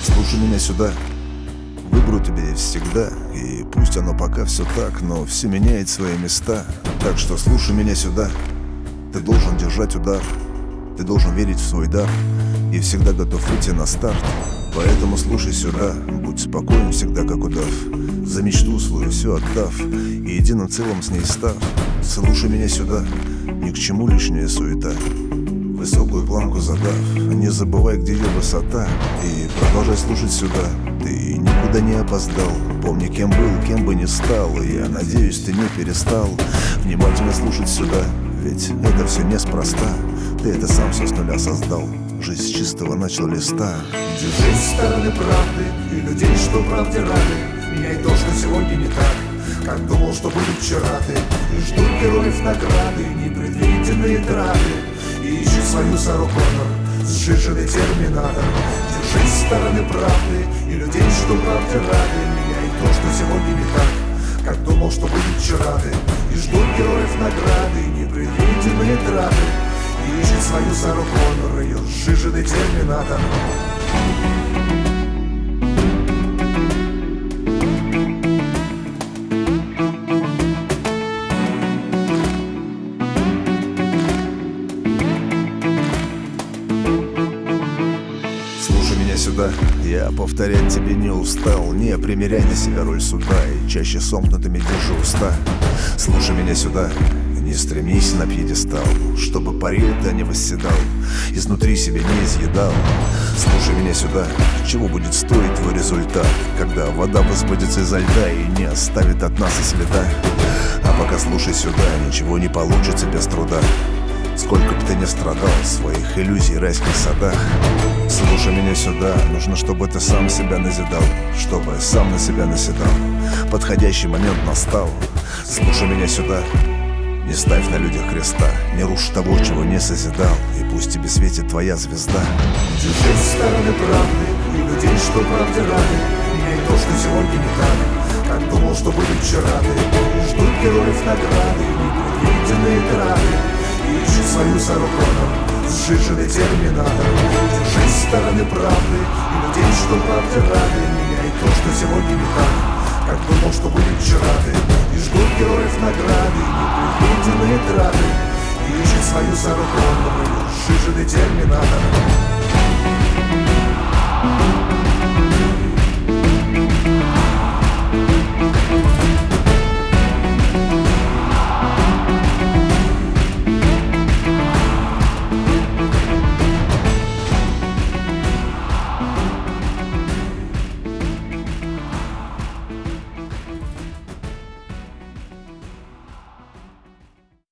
Слушай меня сюда, выберу тебя всегда. И пусть оно пока все так, но все меняет свои места. Так что слушай меня сюда. Ты должен держать удар, ты должен верить в свой дар и всегда готов выйти на старт. Поэтому слушай сюда, будь спокоен всегда как удав, за мечту свою все отдав и единым целым с ней став. Слушай меня сюда, ни к чему лишняя суета, высокую планку задав, не забывай, где ее высота. И продолжай слушать сюда, ты никуда не опоздал. Помни, кем был, кем бы ни стал, и я надеюсь, ты не перестал внимательно слушать сюда. Ведь это все неспроста, ты это сам все с нуля создал, жизнь с чистого начал листа. Держись с стороны правды и людей, что правде рады. Меняй то, что сегодня не так, как думал, что будет вчера ты. И ждут героев награды, непредвиденные траты. И ищи свою Сару Коннор, сжиженный терминатор. Держись с стороны правды и людей, что правде рады. Меняй то, что сегодня не так, как думал, что будет вчера ты. И ждут героев награды, непредвиденные траты. И ищи свою Сару Коннор, ее сжиженный терминатор. Слушай меня сюда, я повторять тебе не устал. Не примеряй на себя роль суда и чаще сомкнутыми держи уста. Слушай меня сюда, не стремись на пьедестал, чтобы парил ты не восседал, изнутри себя не изъедал. Слушай меня сюда, чего будет стоить твой результат, когда вода высвободится изо льда и не оставит от нас и следа. А пока слушай сюда, ничего не получится без труда, сколько бы ты ни страдал в своих иллюзий райских садах. Слушай меня сюда, нужно, чтобы ты сам себя назидал, чтобы сам на себя наседал. Подходящий момент настал. Слушай меня сюда, не ставь на людях креста, не рушь того, чего не созидал, и пусть тебе светит твоя звезда. Держись с стороны правды и людей, что правде рады. Меняй то, что сегодня не так, как думал, что будет вчера ты. И ждут героев награды, непредвиденные траты. И ищи свою Сару Коннор, сжиженный терминатор. Держись с стороны правды и людей, что правде рады. Меняй то, что сегодня не так, как думал, что будет вчера ты. И ждут героев награды, непредвиденные траты. И ищи свою Сару Коннор, сжиженный терминатор.